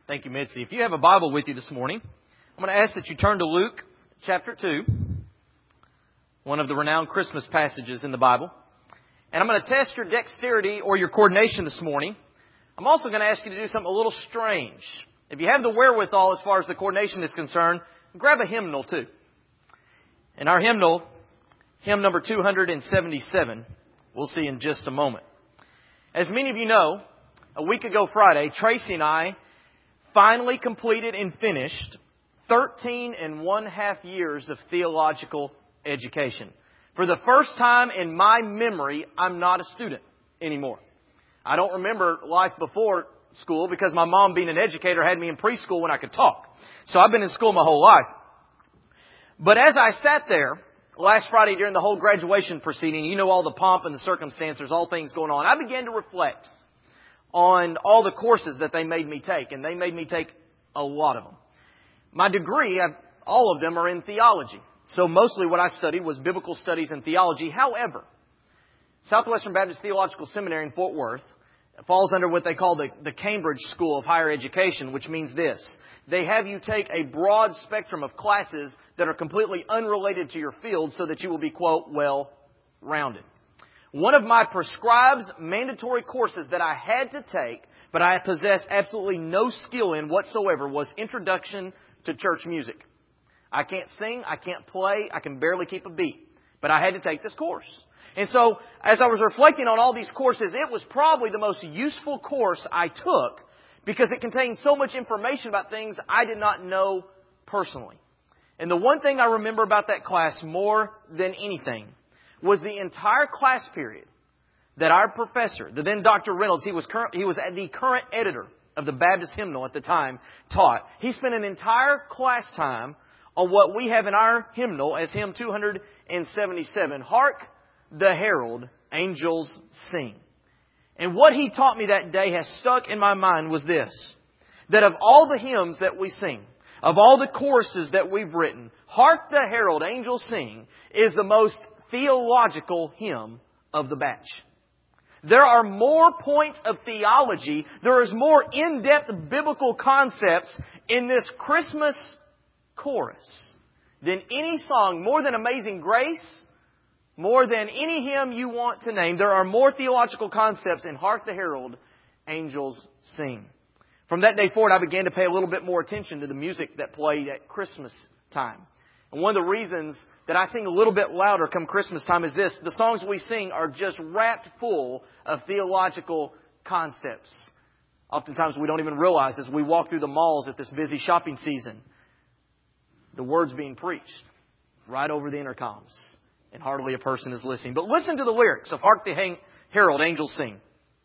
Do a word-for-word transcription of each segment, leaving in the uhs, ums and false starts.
Thank you, Mitzi. If you have a Bible with you this morning, I'm going to ask that you turn to Luke chapter two, one of the renowned Christmas passages in the Bible. And I'm going to test your dexterity or your coordination this morning. I'm also going to ask you to do something a little strange. If you have the wherewithal as far as the coordination is concerned, grab a hymnal too. And our hymnal, hymn number two hundred seventy-seven, we'll see in just a moment. As many of you know, a week ago Friday, Tracy and I finally completed and finished thirteen and one half years of theological education. For the first time in my memory, I'm not a student anymore. I don't remember life before school because my mom, being an educator, had me in preschool when I could talk. So I've been in school my whole life. But as I sat there last Friday during the whole graduation proceeding, you know all the pomp and the circumstance, there's all things going on. I began to reflect on all the courses that they made me take, and they made me take a lot of them. My degree, I've, all of them are in theology. So mostly what I studied was biblical studies and theology. However, Southwestern Baptist Theological Seminary in Fort Worth falls under what they call the, the Cambridge School of Higher Education, which means this. They have you take a broad spectrum of classes that are completely unrelated to your field so that you will be, quote, well-rounded. One of my prescribed mandatory courses that I had to take, but I possessed absolutely no skill in whatsoever, was Introduction to Church Music. I can't sing, I can't play, I can barely keep a beat. But I had to take this course. And so, as I was reflecting on all these courses, it was probably the most useful course I took because it contained so much information about things I did not know personally. And the one thing I remember about that class more than anything was the entire class period that our professor, the then Doctor Reynolds, he was current, he was the current editor of the Baptist Hymnal at the time, taught. He spent an entire class time on what we have in our hymnal as hymn two hundred seventy-seven. Hark the herald angels sing. And what he taught me that day has stuck in my mind was this, that of all the hymns that we sing, of all the choruses that we've written, Hark the herald angels sing is the most theological hymn of the batch. There are more points of theology, there is more in-depth biblical concepts in this Christmas chorus than any song, more than Amazing Grace, more than any hymn you want to name. There are more theological concepts in Hark the Herald Angels Sing. From that day forward, I began to pay a little bit more attention to the music that played at Christmas time. And one of the reasons that I sing a little bit louder come Christmas time is this. The songs we sing are just wrapped full of theological concepts. Oftentimes we don't even realize as we walk through the malls at this busy shopping season, the words being preached right over the intercoms. And hardly a person is listening. But listen to the lyrics of Hark the Herald Angels Sing.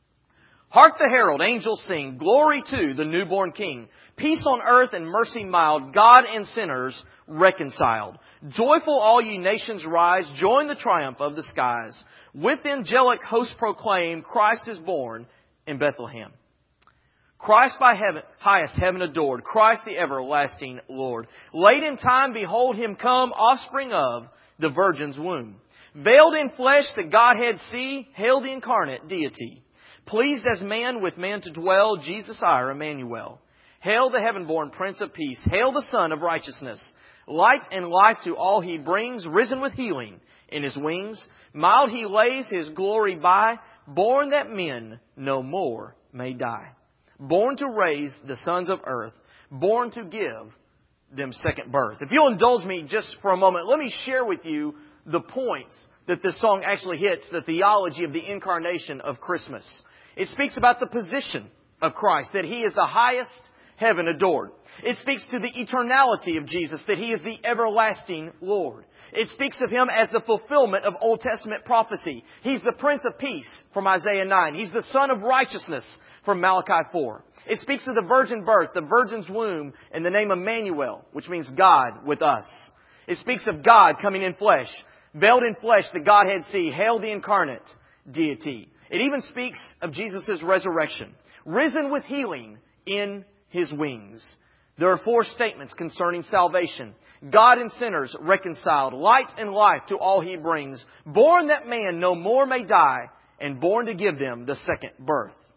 Hark the herald angels sing, glory to the newborn King. Peace on earth and mercy mild, God and sinners reconciled. Joyful all ye nations rise, join the triumph of the skies. With angelic hosts proclaim, Christ is born in Bethlehem. Christ by heaven, highest heaven adored, Christ the everlasting Lord. Late in time, behold Him come, offspring of the Virgin's womb. Veiled in flesh, the Godhead see, hail the incarnate deity. Pleased as man with man to dwell, Jesus our Emmanuel. Hail the heaven-born Prince of Peace. Hail the Son of Righteousness. Light and life to all He brings, risen with healing in His wings. Mild He lays His glory by, born that men no more may die. Born to raise the sons of earth, born to give them second birth. If you'll indulge me just for a moment, let me share with you the points that this song actually hits, the theology of the incarnation of Christmas. It speaks about the position of Christ, that He is the highest heaven adored. It speaks to the eternality of Jesus, that He is the everlasting Lord. It speaks of Him as the fulfillment of Old Testament prophecy. He's the Prince of Peace from Isaiah nine. He's the Son of Righteousness from Malachi four. It speaks of the virgin birth, the virgin's womb, and the name Emmanuel, which means God with us. It speaks of God coming in flesh. Veiled in flesh, the Godhead see. Hail the incarnate deity. It even speaks of Jesus' resurrection. Risen with healing in His wings. There are four statements concerning salvation. God and sinners reconciled. Light and life to all He brings. Born that man no more may die. And born to give them the second birth.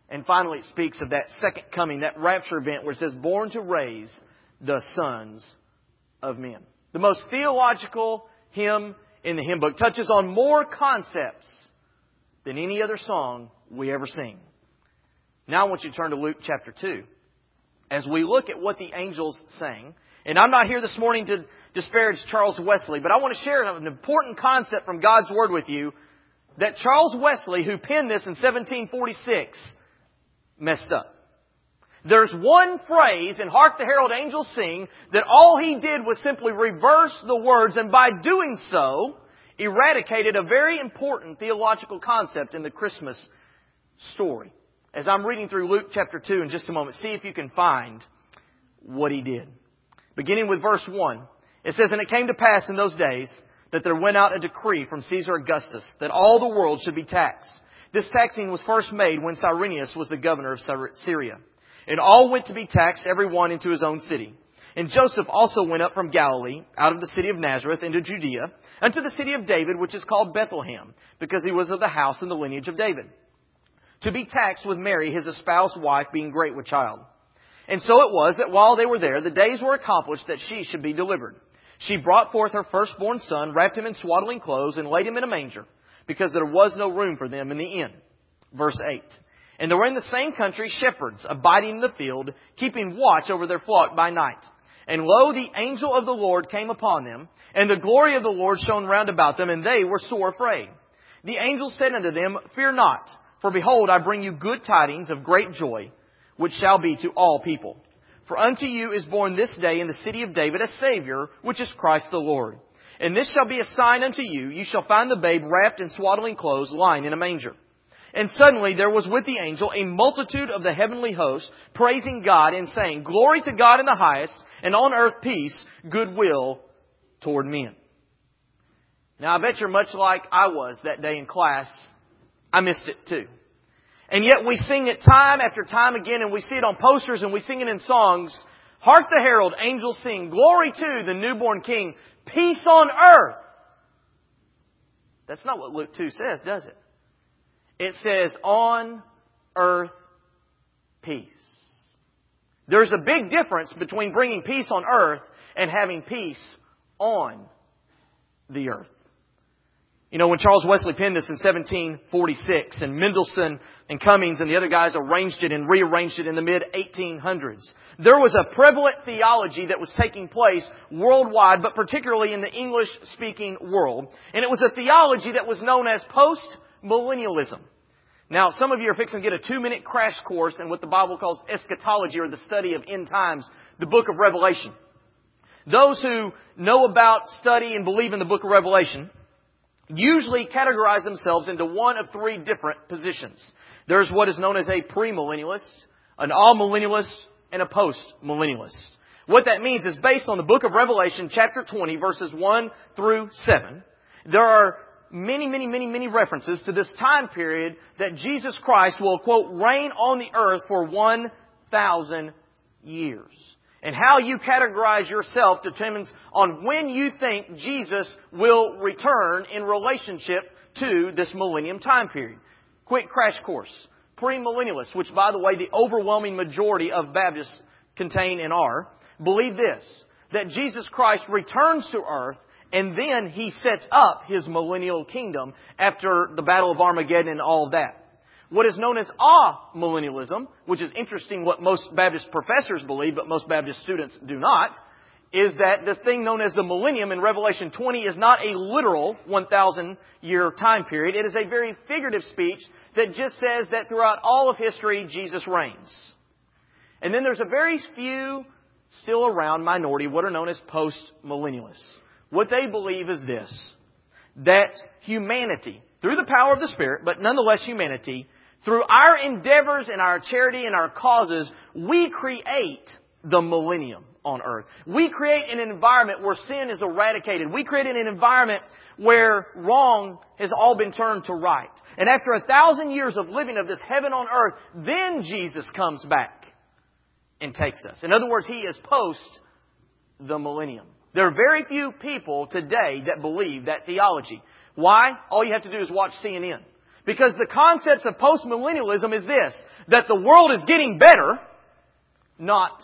And finally, it speaks of that second coming, that rapture event where it says, born to raise the sons of men. The most theological hymn in the hymn book touches on more concepts than any other song we ever sing. Now I want you to turn to Luke chapter two. As we look at what the angels sang, and I'm not here this morning to disparage Charles Wesley, but I want to share an important concept from God's Word with you that Charles Wesley, who penned this in seventeen forty-six, messed up. There's one phrase in Hark the Herald Angels Sing that all he did was simply reverse the words, and by doing so, eradicated a very important theological concept in the Christmas story. As I'm reading through Luke chapter two in just a moment, see if you can find what he did. Beginning with verse one, it says, "And it came to pass in those days that there went out a decree from Caesar Augustus that all the world should be taxed. This taxing was first made when Cyrenius was the governor of Syria. And all went to be taxed, every one into his own city. And Joseph also went up from Galilee, out of the city of Nazareth, into Judea, unto the city of David, which is called Bethlehem, because he was of the house and the lineage of David, to be taxed with Mary, his espoused wife, being great with child. And so it was that while they were there, the days were accomplished that she should be delivered. She brought forth her firstborn son, wrapped him in swaddling clothes, and laid him in a manger, because there was no room for them in the inn." Verse eight. "And there were in the same country shepherds, abiding in the field, keeping watch over their flock by night. And lo, the angel of the Lord came upon them, and the glory of the Lord shone round about them, and they were sore afraid. The angel said unto them, Fear not, for behold, I bring you good tidings of great joy, which shall be to all people. For unto you is born this day in the city of David a Savior, which is Christ the Lord. And this shall be a sign unto you, you shall find the babe wrapped in swaddling clothes, lying in a manger. And suddenly there was with the angel a multitude of the heavenly host, praising God and saying, Glory to God in the highest, and on earth peace, goodwill toward men." Now I bet you're much like I was that day in class. I missed it too. And yet we sing it time after time again, and we see it on posters, and we sing it in songs. Hark the herald, angels sing, Glory to the newborn King, peace on earth. That's not what Luke two says, does it? It says, on earth, peace. There's a big difference between bringing peace on earth and having peace on the earth. You know, when Charles Wesley penned this in seventeen forty-six, and Mendelssohn and Cummings and the other guys arranged it and rearranged it in the mid eighteen hundreds, there was a prevalent theology that was taking place worldwide, but particularly in the English-speaking world. And it was a theology that was known as post-millennialism. Now, some of you are fixing to get a two-minute crash course in what the Bible calls eschatology, or the study of end times, the book of Revelation. Those who know about, study, and believe in the book of Revelation usually categorize themselves into one of three different positions. There's what is known as a premillennialist, an all-millennialist, and a post-millennialist. What that means is based on the book of Revelation, chapter twenty, verses one through seven. There are many, many, many, many references to this time period that Jesus Christ will, quote, reign on the earth for one thousand years. And how you categorize yourself determines on when you think Jesus will return in relationship to this millennium time period. Quick crash course. Premillennialists, which by the way the overwhelming majority of Baptists contain and are, believe this, that Jesus Christ returns to earth and then He sets up His millennial kingdom after the Battle of Armageddon and all of that. What is known as amillennialism, which is interesting what most Baptist professors believe, but most Baptist students do not, is that this thing known as the millennium in Revelation twenty is not a literal one thousand year time period. It is a very figurative speech that just says that throughout all of history, Jesus reigns. And then there's a very few still around minority, what are known as post-millennialists. What they believe is this, that humanity, through the power of the Spirit, but nonetheless humanity, through our endeavors and our charity and our causes, we create the millennium on earth. We create an environment where sin is eradicated. We create an environment where wrong has all been turned to right. And after a thousand years of living of this heaven on earth, then Jesus comes back and takes us. In other words, He is post the millennium. There are very few people today that believe that theology. Why? All you have to do is watch C N N. Because the concepts of postmillennialism is this, that the world is getting better, not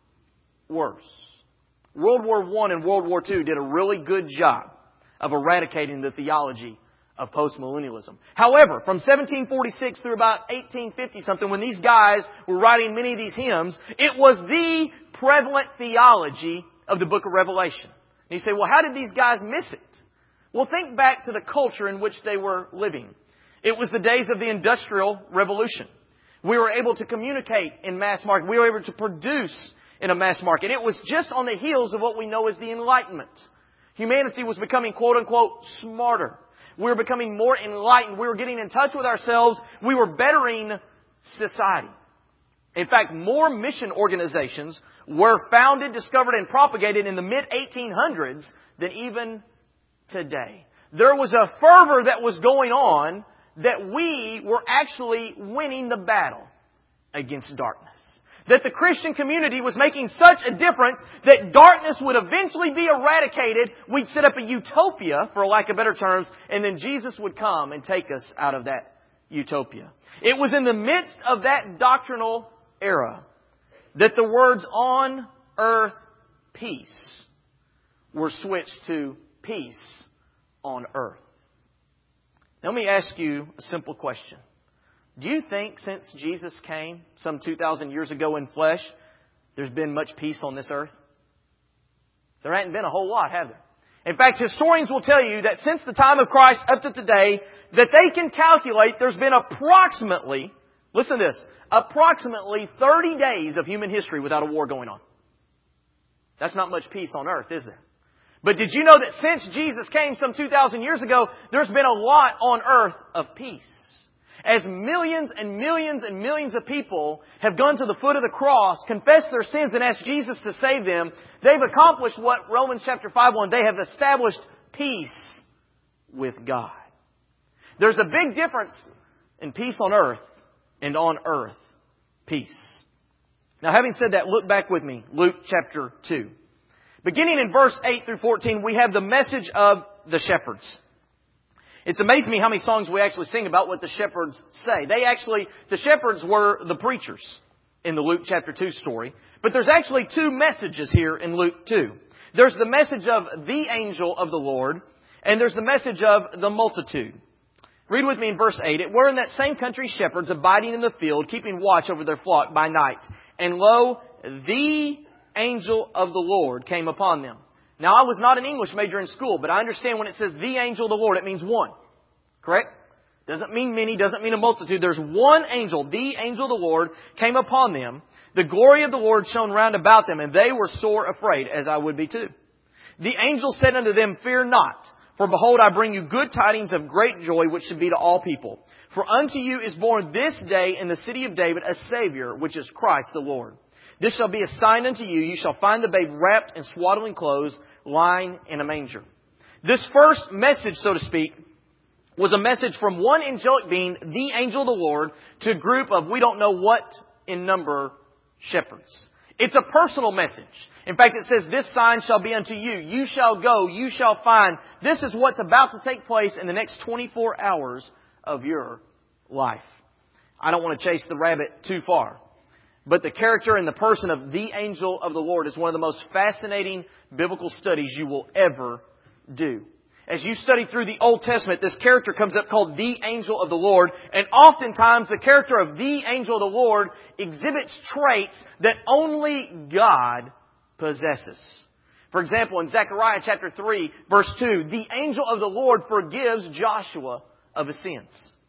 worse. World War One and World War Two did a really good job of eradicating the theology of postmillennialism. However, from seventeen forty-six through about eighteen fifty something, when these guys were writing many of these hymns, it was the prevalent theology of the book of Revelation. And you say, well, how did these guys miss it? Well, think back to the culture in which they were living. It was the days of the Industrial Revolution. We were able to communicate in mass market. We were able to produce in a mass market. It was just on the heels of what we know as the Enlightenment. Humanity was becoming, quote unquote, smarter. We were becoming more enlightened. We were getting in touch with ourselves. We were bettering society. In fact, more mission organizations were founded, discovered, and propagated in the mid eighteen hundreds than even today. There was a fervor that was going on that we were actually winning the battle against darkness. That the Christian community was making such a difference that darkness would eventually be eradicated. We'd set up a utopia, for lack of better terms, and then Jesus would come and take us out of that utopia. It was in the midst of that doctrinal era that the words on earth peace were switched to peace on earth. Now, let me ask you a simple question. Do you think since Jesus came some two thousand years ago in flesh, there's been much peace on this earth? There hasn't been a whole lot, have there? In fact, historians will tell you that since the time of Christ up to today, that they can calculate there's been approximately, listen to this, approximately thirty days of human history without a war going on. That's not much peace on earth, is there? But did you know that since Jesus came some two thousand years ago, there's been a lot on earth of peace? As millions and millions and millions of people have gone to the foot of the cross, confessed their sins, and asked Jesus to save them, they've accomplished what Romans chapter five one, they have established peace with God. There's a big difference in peace on earth and on earth peace. Now, having said that, look back with me, Luke chapter two. Beginning in verse eight through fourteen, we have the message of the shepherds. It's amazing me how many songs we actually sing about what the shepherds say. They actually, the shepherds were the preachers in the Luke chapter two story. But there's actually two messages here in Luke two. There's the message of the angel of the Lord, and there's the message of the multitude. Read with me in verse eight. It were in that same country shepherds abiding in the field, keeping watch over their flock by night. And lo, the angel of the Lord came upon them. Now, I was not an English major in school, but I understand when it says the angel of the Lord, it means one. Correct? Doesn't mean many, doesn't mean a multitude. There's one angel, the angel of the Lord, came upon them. The glory of the Lord shone round about them, and they were sore afraid, as I would be too. The angel said unto them, Fear not, for behold, I bring you good tidings of great joy, which should be to all people. For unto you is born this day in the city of David a Savior, which is Christ the Lord. This shall be a sign unto you. You shall find the babe wrapped in swaddling clothes, lying in a manger. This first message, so to speak, was a message from one angelic being, the angel of the Lord, to a group of we don't know what in number shepherds. It's a personal message. In fact, it says, This sign shall be unto you. You shall go. You shall find. This is what's about to take place in the next twenty-four hours of your life. I don't want to chase the rabbit too far. But the character and the person of the angel of the Lord is one of the most fascinating biblical studies you will ever do. As you study through the Old Testament, this character comes up called the angel of the Lord. And oftentimes the character of the angel of the Lord exhibits traits that only God possesses. For example, in Zechariah chapter three, verse two, the angel of the Lord forgives Joshua of his sins.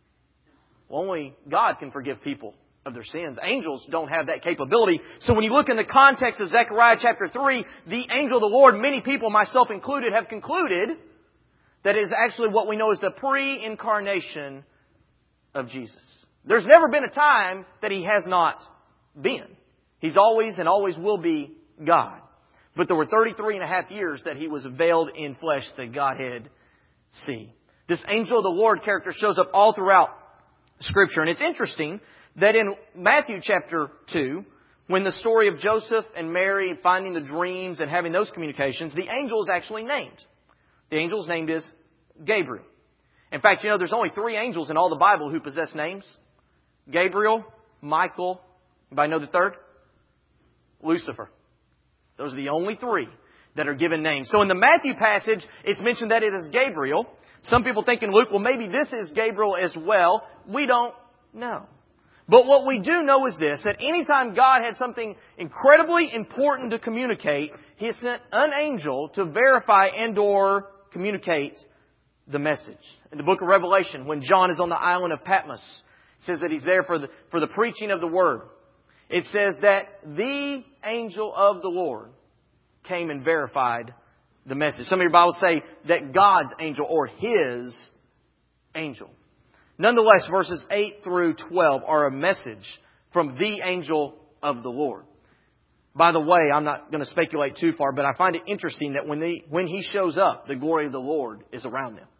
Well, only God can forgive people of their sins. Angels don't have that capability. So when you look in the context of Zechariah chapter three, the angel of the Lord, many people, myself included, have concluded that is actually what we know as the pre-incarnation of Jesus. There's never been a time that He has not been. He's always and always will be God. But there were thirty-three and a half years that He was veiled in flesh, the Godhead see. This angel of the Lord character shows up all throughout Scripture. And it's interesting that in Matthew chapter two, when the story of Joseph and Mary finding the dreams and having those communications, the angel is actually named. The angel's name is Gabriel. In fact, you know, there's only three angels in all the Bible who possess names. Gabriel, Michael, anybody know the third? Lucifer. Those are the only three that are given names. So in the Matthew passage, it's mentioned that it is Gabriel. Some people think in Luke, well, maybe this is Gabriel as well. We don't know. But what we do know is this, that anytime God had something incredibly important to communicate, He sent an angel to verify and or communicate the message. In the book of Revelation, when John is on the island of Patmos, it says that he's there for the, for the preaching of the Word. It says that the angel of the Lord came and verified the message. Some of your Bibles say that God's angel or His angel. Nonetheless, verses eight through twelve are a message from the angel of the Lord. By the way, I'm not going to speculate too far, but I find it interesting that when, they, when He shows up, the glory of the Lord is around them.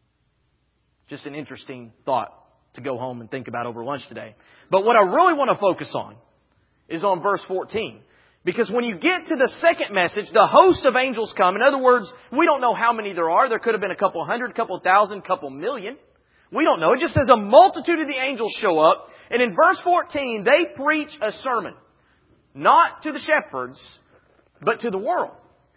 Just an interesting thought to go home and think about over lunch today. But what I really want to focus on is on verse fourteen. Because when you get to the second message, the host of angels come. In other words, we don't know how many there are. There could have been a couple hundred, couple thousand, couple million. We don't know. It just says a multitude of the angels show up. And in verse fourteen, they preach a sermon. Not to the shepherds, but to the world.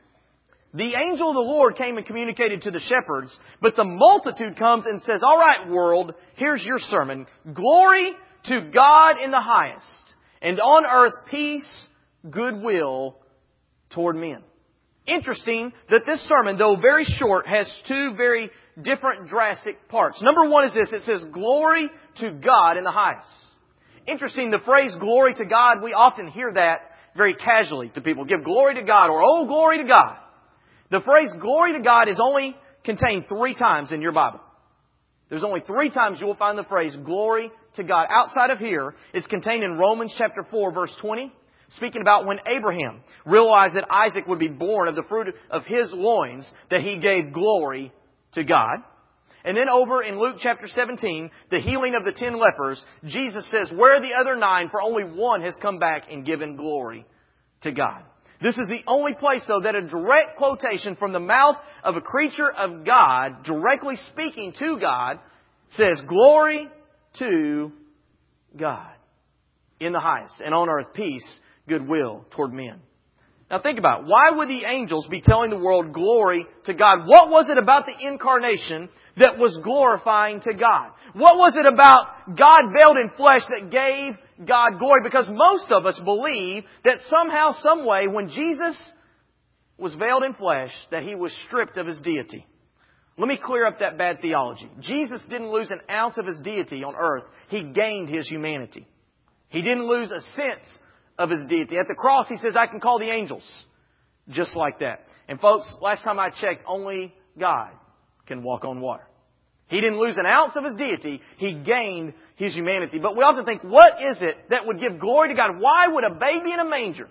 The angel of the Lord came and communicated to the shepherds, but the multitude comes and says, all right, world, here's your sermon. Glory to God in the highest, and on earth peace, goodwill toward men. Interesting that this sermon, though very short, has two very different drastic parts. Number one is this. It says, glory to God in the highest. Interesting, the phrase glory to God, we often hear that very casually to people. Give glory to God or, oh, glory to God. The phrase glory to God is only contained three times in your Bible. There's only three times you will find the phrase glory to God. Outside of here, it's contained in Romans chapter four, verse twenty. Speaking about when Abraham realized that Isaac would be born of the fruit of his loins, that he gave glory to God. And then over in Luke chapter seventeen, the healing of the ten lepers, Jesus says, where are the other nine? For only one has come back and given glory to God. This is the only place, though, that a direct quotation from the mouth of a creature of God, directly speaking to God, says, glory to God in the highest, and on earth peace, goodwill toward men. Now think about it. Why would the angels be telling the world glory to God? What was it about the incarnation that was glorifying to God? What was it about God veiled in flesh that gave God glory? Because most of us believe that somehow, some way, when Jesus was veiled in flesh, that He was stripped of His deity. Let me clear up that bad theology. Jesus didn't lose an ounce of His deity on earth. He gained His humanity. He didn't lose a sense of His deity. At the cross, He says, I can call the angels. Just like that. And folks, last time I checked, only God can walk on water. He didn't lose an ounce of His deity. He gained His humanity. But we often think, what is it that would give glory to God? Why would a baby in a manger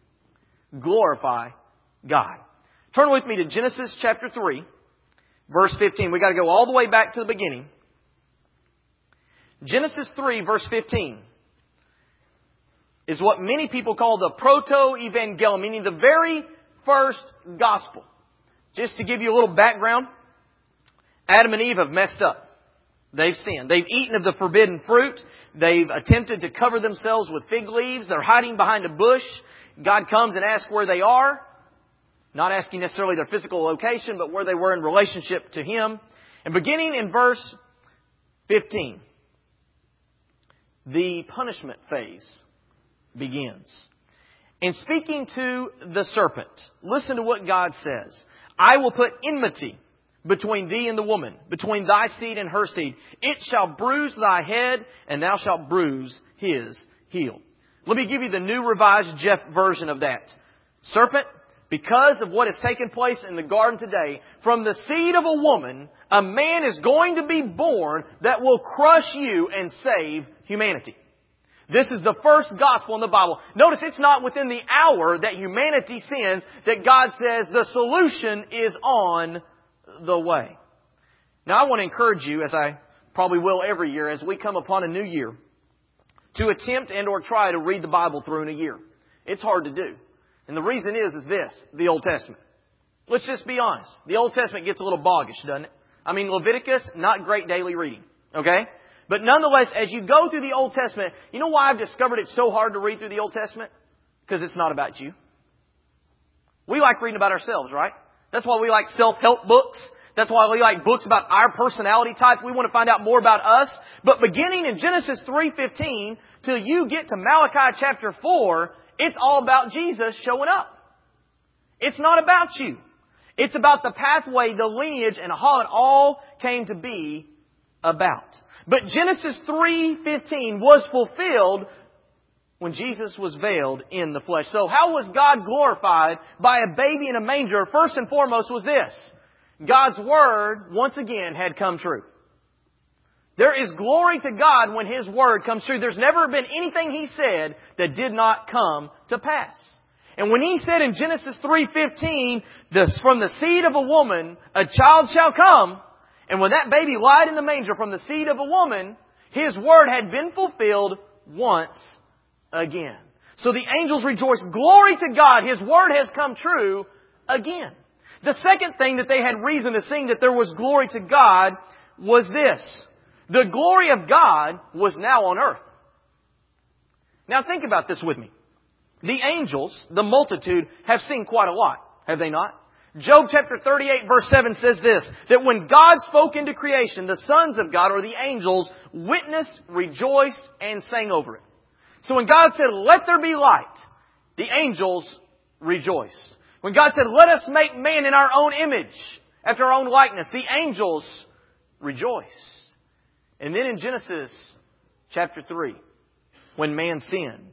glorify God? Turn with me to Genesis chapter three, verse fifteen. We've got to go all the way back to the beginning. Genesis three, verse fifteen is what many people call the proto-evangelium, meaning the very first gospel. Just to give you a little background, Adam and Eve have messed up. They've sinned. They've eaten of the forbidden fruit. They've attempted to cover themselves with fig leaves. They're hiding behind a bush. God comes and asks where they are. Not asking necessarily their physical location, but where they were in relationship to Him. And beginning in verse fifteen, the punishment phase begins. In speaking to the serpent, listen to what God says. I will put enmity between thee and the woman, between thy seed and her seed. It shall bruise thy head, and thou shalt bruise his heel. Let me give you the New Revised Jeff version of that. Serpent, because of what has taken place in the garden today, from the seed of a woman, a man is going to be born that will crush you and save humanity. This is the first gospel in the Bible. Notice it's not within the hour that humanity sins that God says the solution is on the way. Now I want to encourage you, as I probably will every year, as we come upon a new year, to attempt and or try to read the Bible through in a year. It's hard to do. And the reason is, is this, the Old Testament. Let's just be honest. The Old Testament gets a little boggish, doesn't it? I mean, Leviticus, not great daily reading. Okay? But nonetheless, as you go through the Old Testament, you know why I've discovered it's so hard to read through the Old Testament? Because it's not about you. We like reading about ourselves, right? That's why we like self-help books. That's why we like books about our personality type. We want to find out more about us. But beginning in Genesis three fifteen till you get to Malachi chapter four, it's all about Jesus showing up. It's not about you. It's about the pathway, the lineage, and how it all came to be about. But Genesis three fifteen was fulfilled when Jesus was veiled in the flesh. So how was God glorified by a baby in a manger? First and foremost was this. God's Word, once again, had come true. There is glory to God when His Word comes true. There's never been anything He said that did not come to pass. And when He said in Genesis three fifteen, from the seed of a woman, a child shall come, and when that baby lied in the manger from the seed of a woman, His Word had been fulfilled once again. So the angels rejoiced. Glory to God, His Word has come true again. The second thing that they had reason to sing that there was glory to God was this. The glory of God was now on earth. Now think about this with me. The angels, the multitude, have seen quite a lot, have they not? Job chapter thirty-eight verse seven says this, that when God spoke into creation, the sons of God, or the angels, witnessed, rejoiced, and sang over it. So when God said, let there be light, the angels rejoiced. When God said, let us make man in our own image, after our own likeness, the angels rejoiced. And then in Genesis chapter three, when man sinned,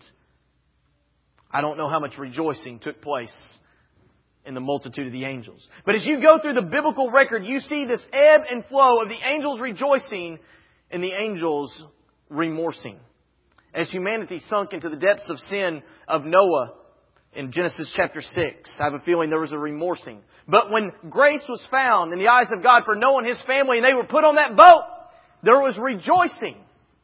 I don't know how much rejoicing took place in the multitude of the angels. But as you go through the biblical record, you see this ebb and flow of the angels rejoicing and the angels remorsing. As humanity sunk into the depths of sin of Noah in Genesis chapter six, I have a feeling there was a remorsing. But when grace was found in the eyes of God for Noah and his family and they were put on that boat, there was rejoicing.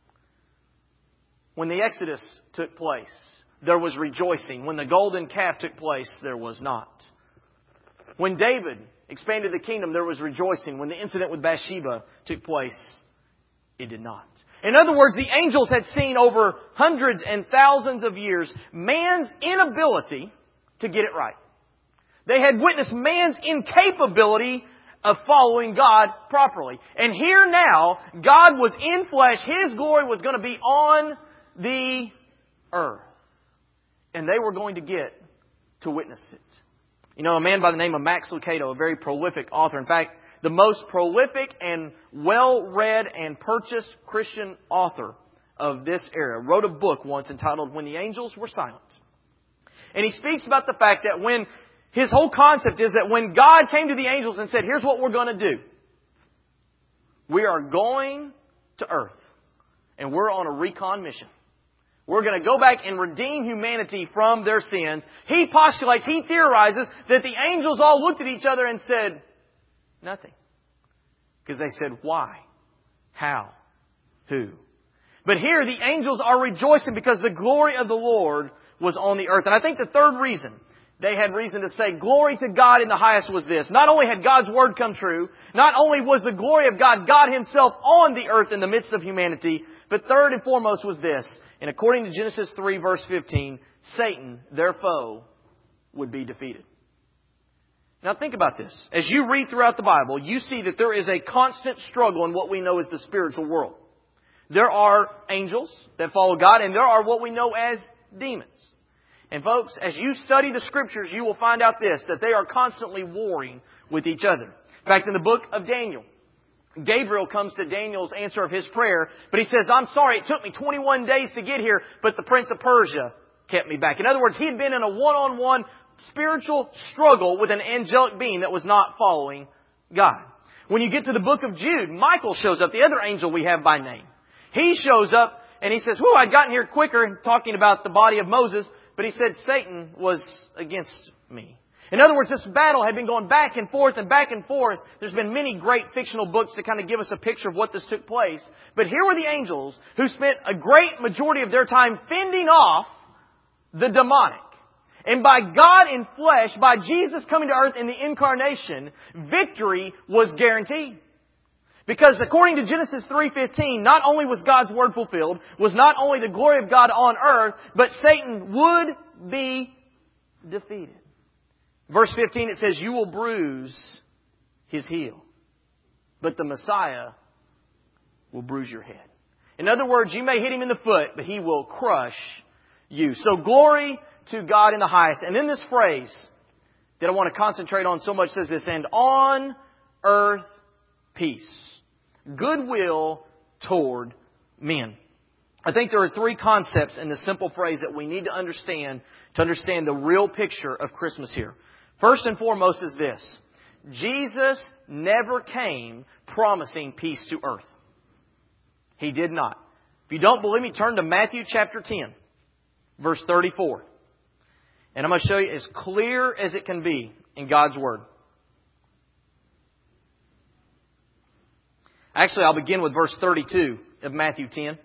When the Exodus took place, there was rejoicing. When the golden calf took place, there was not. When David expanded the kingdom, there was rejoicing. When the incident with Bathsheba took place, it did not. In other words, the angels had seen over hundreds and thousands of years man's inability to get it right. They had witnessed man's incapability of following God properly. And here now, God was in flesh. His glory was going to be on the earth. And they were going to get to witness it. You know, a man by the name of Max Lucado, a very prolific author. In fact, the most prolific and well-read and purchased Christian author of this era, wrote a book once entitled When the Angels Were Silent. And he speaks about the fact that when his whole concept is that when God came to the angels and said, here's what we're going to do. We are going to earth. And we're on a recon mission. We're going to go back and redeem humanity from their sins. He postulates, he theorizes that the angels all looked at each other and said, nothing. Because they said, why? How? Who? But here the angels are rejoicing because the glory of the Lord was on the earth. And I think the third reason they had reason to say glory to God in the highest was this. Not only had God's Word come true, not only was the glory of God, God Himself on the earth in the midst of humanity, but third and foremost was this. And according to Genesis three verse fifteen, Satan, their foe, would be defeated. Now think about this. As you read throughout the Bible, you see that there is a constant struggle in what we know as the spiritual world. There are angels that follow God, and there are what we know as demons. And folks, as you study the Scriptures, you will find out this, that they are constantly warring with each other. In fact, in the book of Daniel, Gabriel comes to Daniel's answer of his prayer, but he says, I'm sorry, it took me twenty-one days to get here, but the Prince of Persia kept me back. In other words, he had been in a one-on-one spiritual struggle with an angelic being that was not following God. When you get to the book of Jude, Michael shows up, the other angel we have by name. He shows up and he says, whew, I'd gotten here quicker, talking about the body of Moses, but he said Satan was against me. In other words, this battle had been going back and forth and back and forth. There's been many great fictional books to kind of give us a picture of what this took place. But here were the angels who spent a great majority of their time fending off the demonic. And by God in flesh, by Jesus coming to earth in the incarnation, victory was guaranteed. Because according to Genesis three fifteen, not only was God's Word fulfilled, was not only the glory of God on earth, but Satan would be defeated. Verse fifteen, it says, you will bruise his heel, but the Messiah will bruise your head. In other words, you may hit him in the foot, but he will crush you. So glory to God in the highest. And in this phrase that I want to concentrate on so much says this, and on earth peace, goodwill toward men. I think there are three concepts in this simple phrase that we need to understand to understand the real picture of Christmas here. First and foremost is this. Jesus never came promising peace to earth. He did not. If you don't believe me, turn to Matthew chapter ten, verse thirty-four. And I'm going to show you as clear as it can be in God's Word. Actually, I'll begin with verse thirty-two of Matthew ten.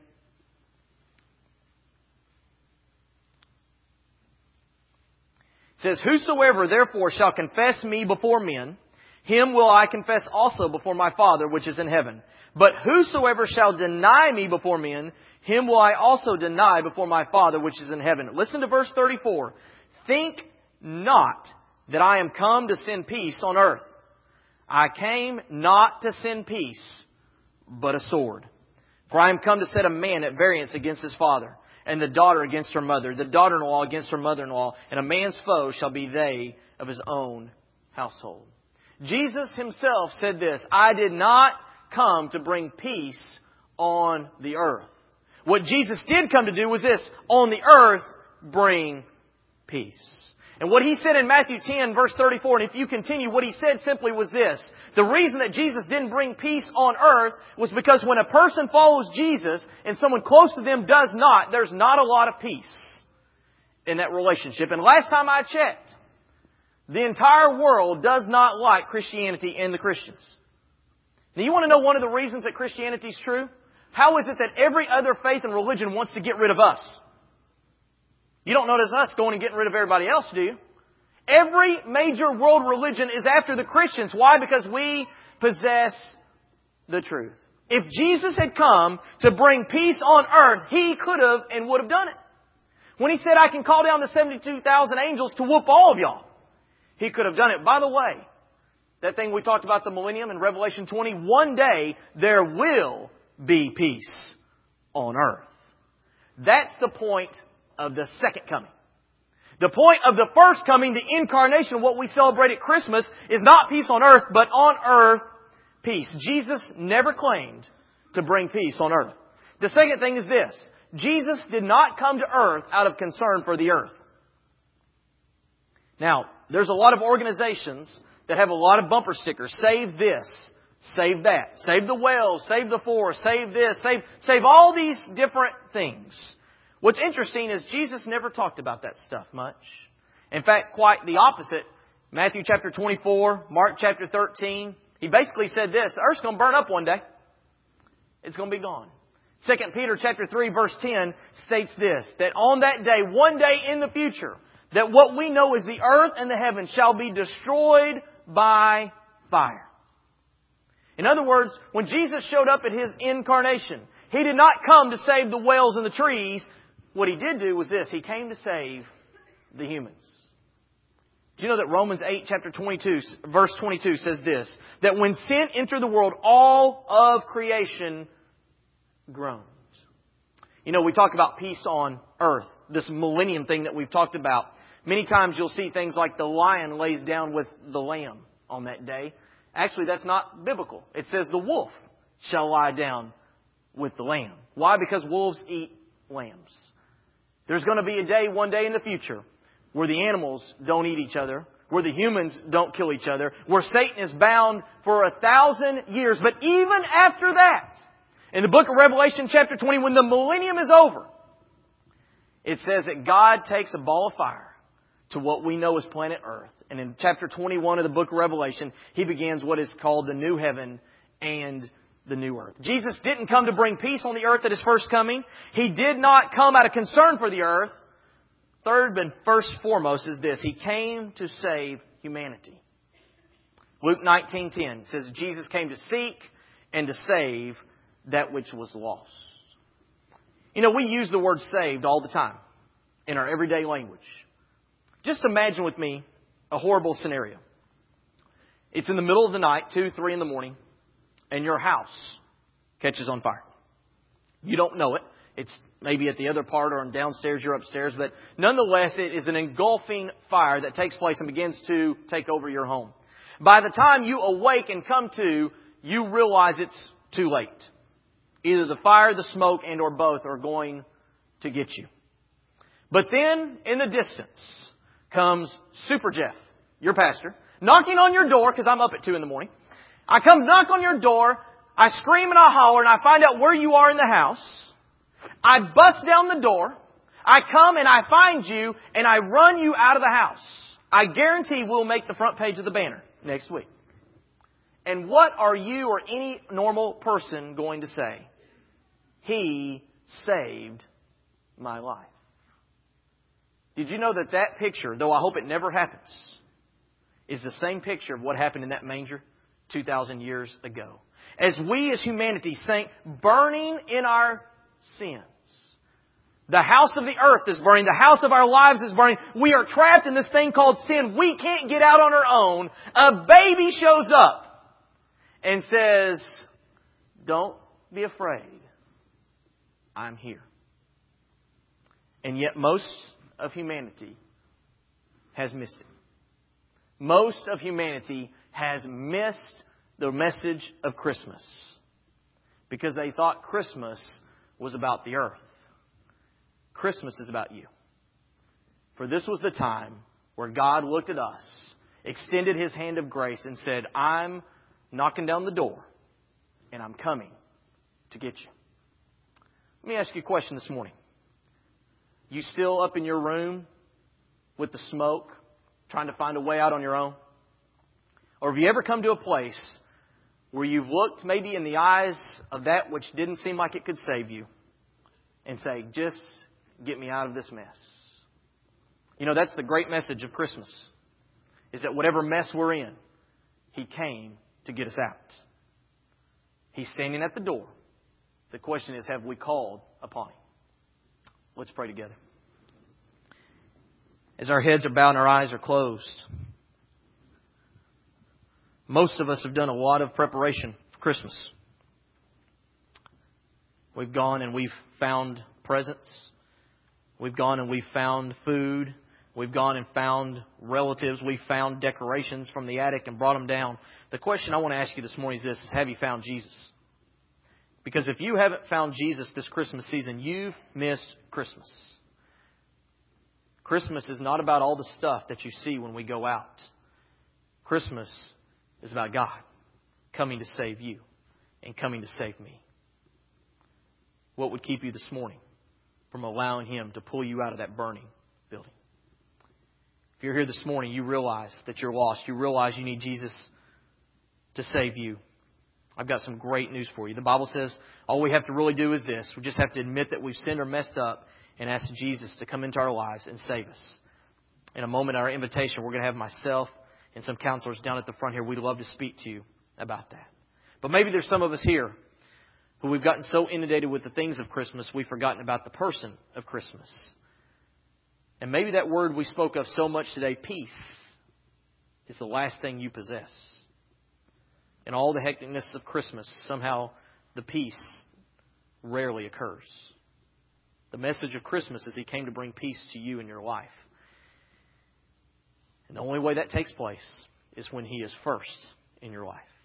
It says, whosoever therefore shall confess me before men, him will I confess also before my Father which is in heaven. But whosoever shall deny me before men, him will I also deny before my Father which is in heaven. Listen to verse thirty-four. Think not that I am come to send peace on earth. I came not to send peace, but a sword. For I am come to set a man at variance against his father, and the daughter against her mother, the daughter-in-law against her mother-in-law, and a man's foe shall be they of his own household. Jesus Himself said this, I did not come to bring peace on the earth. What Jesus did come to do was this, on the earth, bring peace. And what He said in Matthew ten, verse thirty-four, and if you continue, what He said simply was this. The reason that Jesus didn't bring peace on earth was because when a person follows Jesus and someone close to them does not, there's not a lot of peace in that relationship. And last time I checked, the entire world does not like Christianity and the Christians. Now you want to know one of the reasons that Christianity is true? How is it that every other faith and religion wants to get rid of us? You don't notice us going and getting rid of everybody else, do you? Every major world religion is after the Christians. Why? Because we possess the truth. If Jesus had come to bring peace on earth, He could have and would have done it. When He said, I can call down the seventy-two thousand angels to whoop all of y'all, He could have done it. By the way, that thing we talked about, the millennium in Revelation twenty, one day there will be peace on earth. That's the point of the second coming. The point of the first coming, the incarnation, what we celebrate at Christmas, is not peace on earth, but on earth, peace. Jesus never claimed to bring peace on earth. The second thing is this. Jesus did not come to earth out of concern for the earth. Now, there's a lot of organizations that have a lot of bumper stickers. Save this. Save that. Save the whales. Save the forest. Save this. Save, save all these different things. What's interesting is Jesus never talked about that stuff much. In fact, quite the opposite. Matthew chapter twenty-four, Mark chapter thirteen. He basically said this, the earth's going to burn up one day. It's going to be gone. Second Peter chapter three, verse ten states this, that on that day, one day in the future, that what we know as the earth and the heavens shall be destroyed by fire. In other words, when Jesus showed up at His incarnation, He did not come to save the whales and the trees. What He did do was this. He came to save the humans. Do you know that Romans eight, chapter twenty-two, verse twenty-two says this, that when sin entered the world, all of creation groans. You know, we talk about peace on earth, this millennium thing that we've talked about. Many times you'll see things like the lion lays down with the lamb on that day. Actually, that's not biblical. It says the wolf shall lie down with the lamb. Why? Because wolves eat lambs. There's going to be a day, one day in the future, where the animals don't eat each other, where the humans don't kill each other, where Satan is bound for a thousand years. But even after that, in the book of Revelation chapter twenty, when the millennium is over, it says that God takes a ball of fire to what we know as planet Earth. And in chapter twenty-one of the book of Revelation, He begins what is called the new heaven and the new earth. Jesus didn't come to bring peace on the earth at His first coming. He did not come out of concern for the earth. Third, but first foremost is this. He came to save humanity. Luke nineteen ten says Jesus came to seek and to save that which was lost. You know, we use the word saved all the time in our everyday language. Just imagine with me a horrible scenario. It's in the middle of the night, two, three in the morning, and your house catches on fire. You don't know it. It's maybe at the other part or downstairs, you're upstairs, but nonetheless, it is an engulfing fire that takes place and begins to take over your home. By the time you awake and come to, you realize it's too late. Either the fire, the smoke, and or both are going to get you. But then, in the distance, comes Super Jeff, your pastor, knocking on your door, because I'm up at two in the morning. I come knock on your door, I scream and I holler, and I find out where you are in the house. I bust down the door. I come and I find you, and I run you out of the house. I guarantee we'll make the front page of the banner next week. And what are you or any normal person going to say? He saved my life. Did you know that that picture, though I hope it never happens, is the same picture of what happened in that manger two thousand years ago? As we as humanity sank burning in our sins. The house of the earth is burning. The house of our lives is burning. We are trapped in this thing called sin. We can't get out on our own. A baby shows up and says, "Don't be afraid. I'm here." And yet most of humanity has missed it. Most of humanity has missed the message of Christmas because they thought Christmas was about the earth. Christmas is about you. For this was the time where God looked at us, extended His hand of grace, and said, "I'm knocking down the door, and I'm coming to get you." Let me ask you a question this morning. You still up in your room with the smoke, trying to find a way out on your own? Or have you ever come to a place where you've looked maybe in the eyes of that which didn't seem like it could save you and say, "Just get me out of this mess"? You know, that's the great message of Christmas, is that whatever mess we're in, He came to get us out. He's standing at the door. The question is, have we called upon Him? Let's pray together. As our heads are bowed and our eyes are closed, most of us have done a lot of preparation for Christmas. We've gone and we've found presents. We've gone and we've found food. We've gone and found relatives. We've found decorations from the attic and brought them down. The question I want to ask you this morning is this, is have you found Jesus? Because if you haven't found Jesus this Christmas season, you've missed Christmas. Christmas is not about all the stuff that you see when we go out. Christmas is about God coming to save you and coming to save me. What would keep you this morning from allowing Him to pull you out of that burning building? If you're here this morning, you realize that you're lost. You realize you need Jesus to save you. I've got some great news for you. The Bible says all we have to really do is this. We just have to admit that we've sinned or messed up and ask Jesus to come into our lives and save us. In a moment, our invitation, we're going to have myself and some counselors down at the front here. We'd love to speak to you about that. But maybe there's some of us here who we've gotten so inundated with the things of Christmas, we've forgotten about the person of Christmas. And maybe that word we spoke of so much today, peace, is the last thing you possess. In all the hecticness of Christmas, somehow the peace rarely occurs. The message of Christmas is He came to bring peace to you in your life. And the only way that takes place is when He is first in your life.